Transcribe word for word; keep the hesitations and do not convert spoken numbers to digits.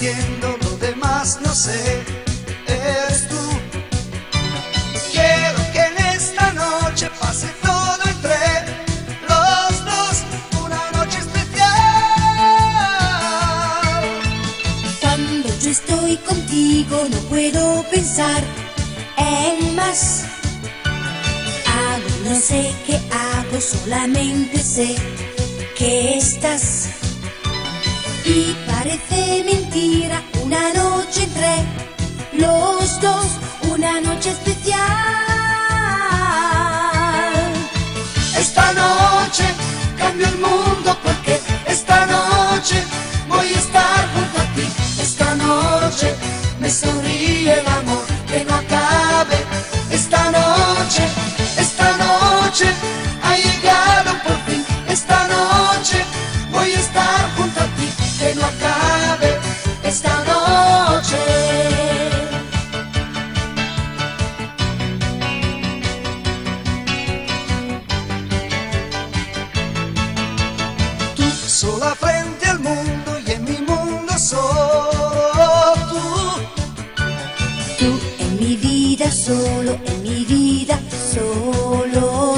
entiendo, lo demás no sé. Eres tú. Quiero que en esta noche pase todo entre los dos, una noche especial. Cuando yo estoy contigo no puedo pensar en más. Hago, no sé qué hago, solamente sé que estás. Y parece mentira, una noche entre los dos, una noche especial. Esta noche cambio el mundo porque esta noche voy a estar junto a ti. Esta noche me sonríe el amor que no acabe. Esta noche, esta noche ha llegado por fin. Esta noche voy a estar junto a ti, que no acabe esta noche. Tú sola frente al mundo y en mi mundo solo tú. Tú en mi vida, solo en mi vida, solo